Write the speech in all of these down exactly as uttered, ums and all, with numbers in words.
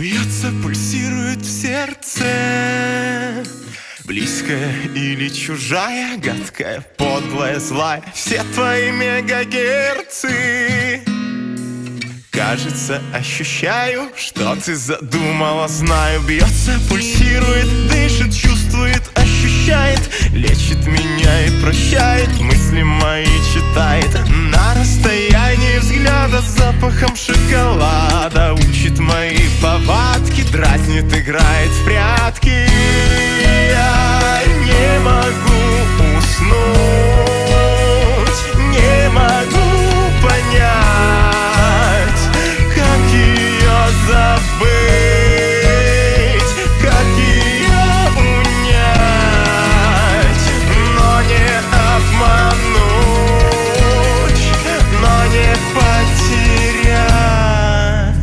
Бьется, пульсирует в сердце, близкая или чужая, гадкая, подлая, злая, все твои мегагерцы. Кажется, ощущаю, что ты задумала, знаю. Бьется, пульсирует, дышит, чувствует, ощущает, лечит меня и прощает, мысли мои читает. На расстоянии взгляда с запахом шоколада учит мои повадки, дразнит, играет в прятки. Я не могу уснуть, не могу понять, как ее забыть, как ее унять, но не обмануть, но не потерять.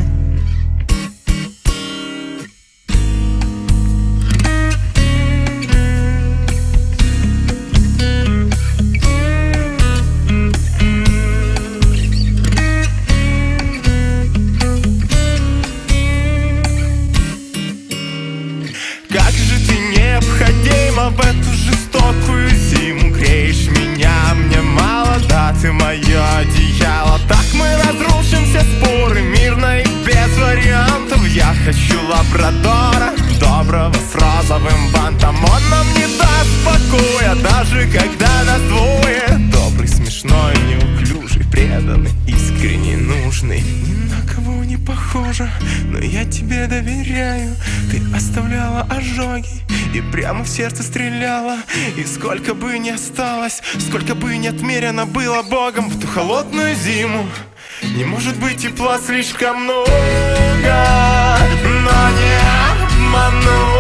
Как же ты необходима в эту жестокую зиму, греешь меня, мне мало, да, ты мое одеяло. Так мы разрушим все споры мирно и без вариантов. Я хочу лабрадора, доброго с розовым бантом. Он нам не даст покоя, даже когда нас двое. Добрый, смешной, неуклюжий, преданный, искренне нужный. Ни на кого не похоже, но я тебе доверяю. Ты оставляла ожоги и прямо в сердце стреляла. И сколько бы ни осталось, сколько бы ни отмерено было Богом в ту холодную зиму, не может быть тепла слишком много, но не обмануть.